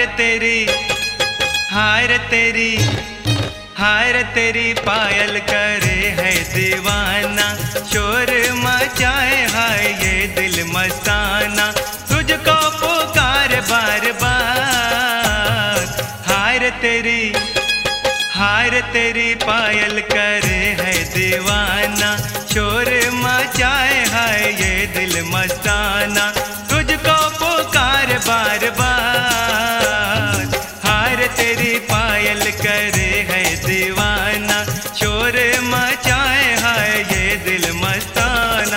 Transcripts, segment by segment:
हाय रे तेरी पायल करे है दीवाना, शोर मचाए हाय ये दिल मस्ताना, तुझको पुकार बार बार। हाय रे तेरी पायल करे है दीवाना, शोर मचाए हाय ये दिल मस्ताना, तुझको पुकार बार बार। हाय रे तेरी पायल करे है दीवाना, शोर मचाए हाय ये दिल मस्ताना।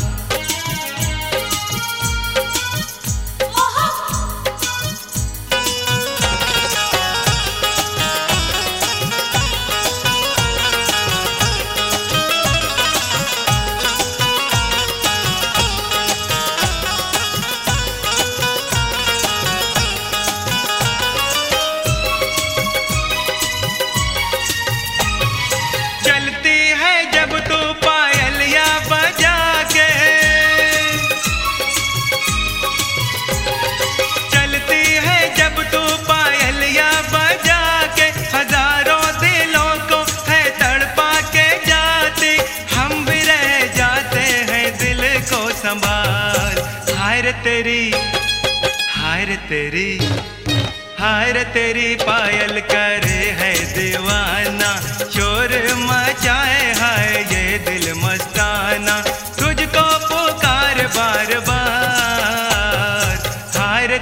हाय रे तेरी पायल करे है दीवाना, शोर मचाए हाय ये दिल मस्ताना, तुझको पुकार बार बार। हाय रे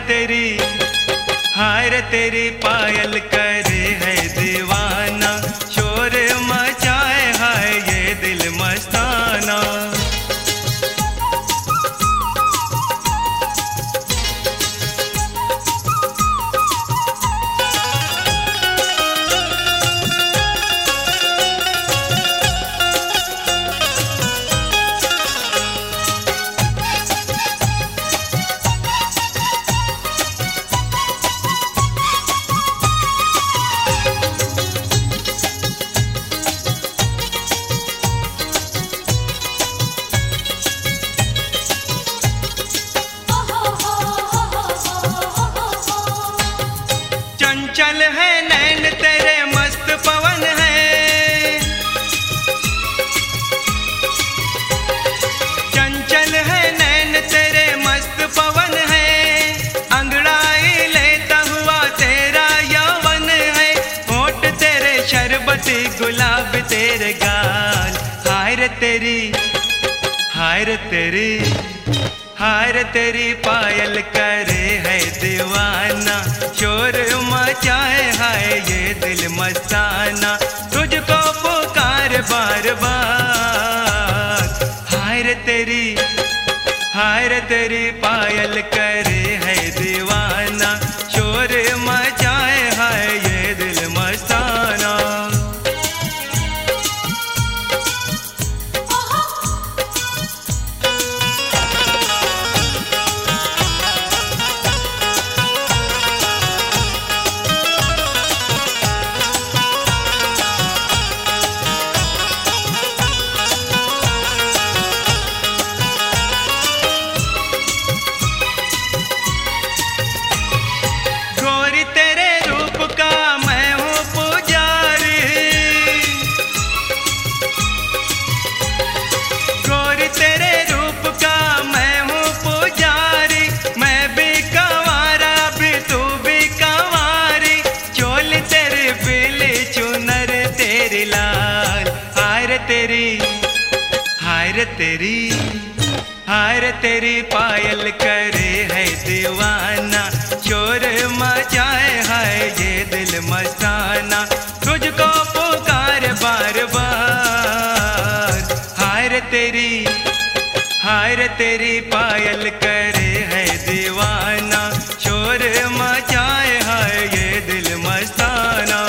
तेरी पायल करे है दीवाना, शोर मचाए हाय ये दिल मस्ताना। चंचल है नैन तेरे मस्त पवन है, चंचल है नैन तेरे मस्त पवन है, अंगड़ाई लेता हुआ तेरा यौवन है, होठ तेरे शरबती गुलाब तेरे गाल। हाय रे तेरी पायल करे है दीवाना, शोर मचाए हाय ये दिल मस्ताना, तुझको पुकार बार बार। हाय रे तेरी पायल करे है दीवाना, शोर मचाए हाय ये दिल मस्ताना। हाय रे तेरी पायल करे है दीवाना, शोर मचाए हाय ये दिल मस्ताना, तुझको पुकार बार बार। हाय रे तेरी पायल करे है दीवाना, शोर मचाए हाय ये दिल मस्ताना।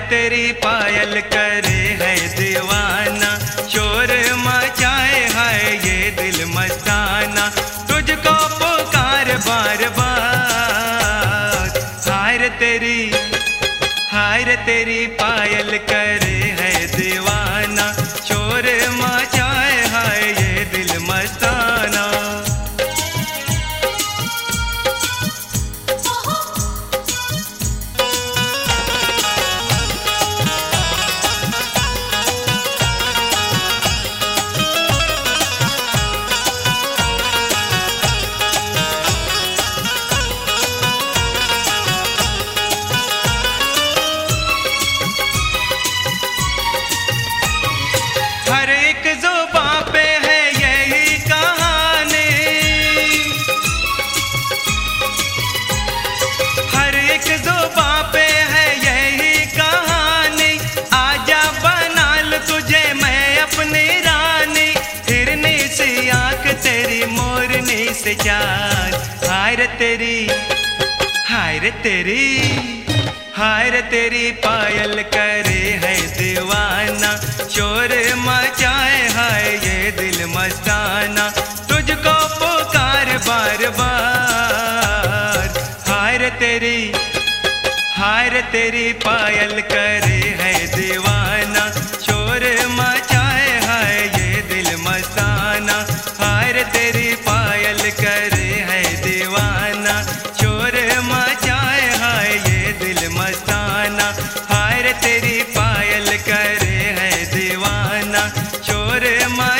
तेरी पायल करे है दीवाना, शोर मचाए है ये दिल मस्ताना, तुझको पुकार बार बार। हाय रे तेरी पायल करे है दीवाना, शोर मचाए है ये दिल मस्ताना। हर एक ज़ुबां पे है यही कहानी, हर एक ज़ुबां पे है यही कहानी, आजा बना लूं तुझे मैं अपनी रानी, हिरनी सी आंख तेरी मोरनी से चाल। हाय रे तेरी पायल करे है दीवाना, शोर मचाए है ये दिल मस्ताना, तुझको पुकार बार बार। हाय रे तेरी पायल करे है दीवाना, शोर मचाए है ये दिल मस्ताना, हाय रे तेरी पायल करे है दीवाना, शोर मचाए है ये दिल मस्ताना, हाय रे तेरी पायल करे है दीवाना, शोर